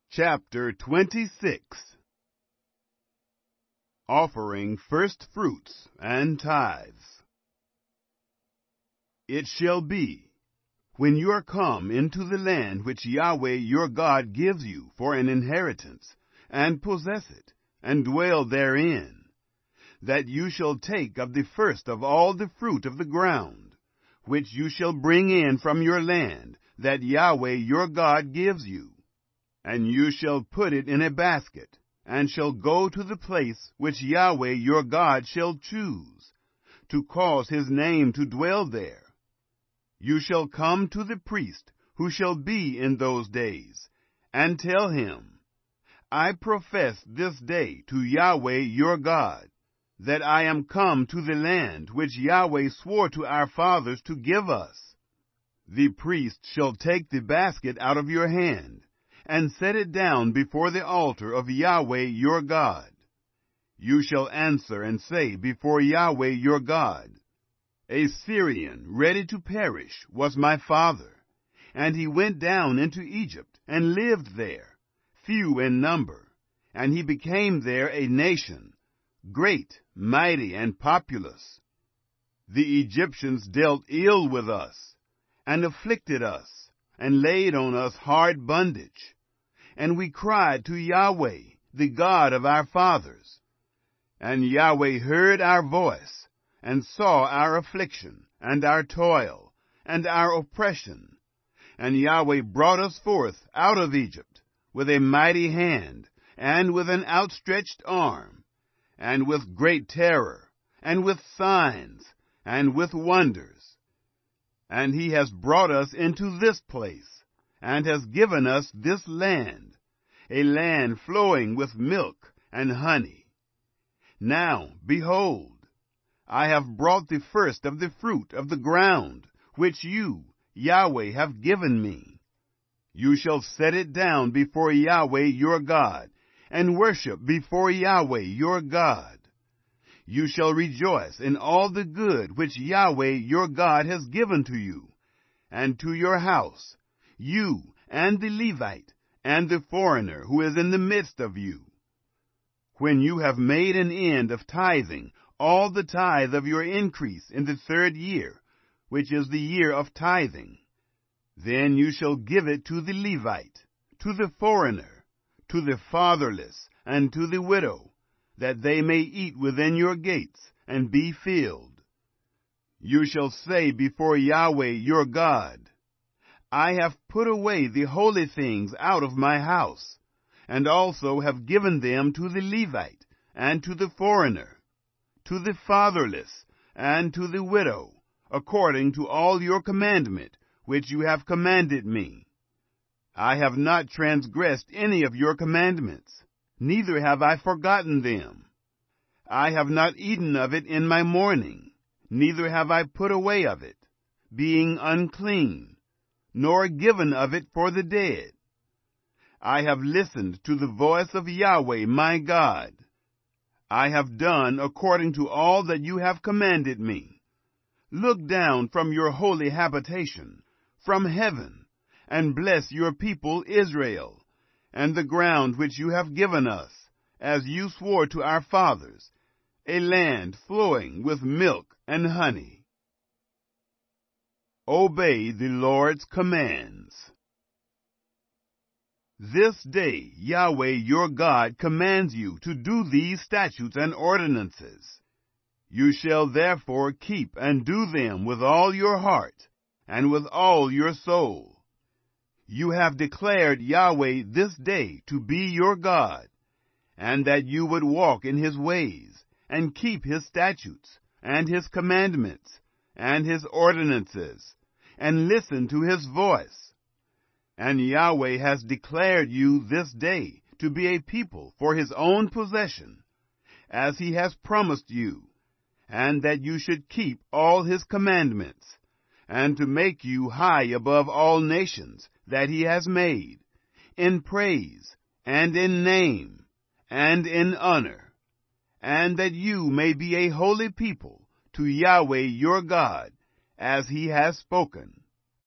Chapter 26. Offering first fruits and tithes. It shall be, when you are come into the land which Yahweh your God gives you for an inheritance, and possess it, and dwell therein, that you shall take of the first of all the fruit of the ground, which you shall bring in from your land, that Yahweh your God gives you. And you shall put it in a basket, and shall go to the place which Yahweh your God shall choose, to cause his name to dwell there. You shall come to the priest who shall be in those days, and tell him, I profess this day to Yahweh your God, that I am come to the land which Yahweh swore to our fathers to give us. The priest shall take the basket out of your hand, and set it down before the altar of Yahweh your God. You shall answer and say before Yahweh your God, A Syrian ready to perish was my father, and he went down into Egypt and lived there, few in number, and he became there a nation, great, mighty, and populous. The Egyptians dealt ill with us, and afflicted us, and laid on us hard bondage. And we cried to Yahweh, the God of our fathers. And Yahweh heard our voice, and saw our affliction, and our toil, and our oppression. And Yahweh brought us forth out of Egypt, with a mighty hand, and with an outstretched arm, and with great terror, and with signs, and with wonders. And he has brought us into this place, and has given us this land, a land flowing with milk and honey. Now, behold, I have brought the first of the fruit of the ground, which you, Yahweh, have given me. You shall set it down before Yahweh your God, and worship before Yahweh your God. You shall rejoice in all the good which Yahweh your God has given to you, and to your house, you and the Levite, and the foreigner who is in the midst of you. When you have made an end of tithing all the tithe of your increase in the 3rd year, which is the year of tithing, then you shall give it to the Levite, to the foreigner, to the fatherless, and to the widow, that they may eat within your gates, and be filled. You shall say before Yahweh your God, I have put away the holy things out of my house, and also have given them to the Levite, and to the foreigner, to the fatherless, and to the widow, according to all your commandment, which you have commanded me. I have not transgressed any of your commandments, neither have I forgotten them. I have not eaten of it in my mourning, neither have I put away of it, being unclean, nor given of it for the dead. I have listened to the voice of Yahweh my God. I have done according to all that you have commanded me. Look down from your holy habitation, from heaven, and bless your people Israel, and the ground which you have given us, as you swore to our fathers, a land flowing with milk and honey. Obey the Lord's commands. This day Yahweh your God commands you to do these statutes and ordinances. You shall therefore keep and do them with all your heart, and with all your soul. You have declared Yahweh this day to be your God, and that you would walk in his ways, and keep his statutes, and his commandments, and his ordinances, and listen to his voice. And Yahweh has declared you this day to be a people for his own possession, as he has promised you, and that you should keep all his commandments, and to make you high above all nations that he has made, in praise, and in name, and in honor, and that you may be a holy people to Yahweh your God, as he has spoken.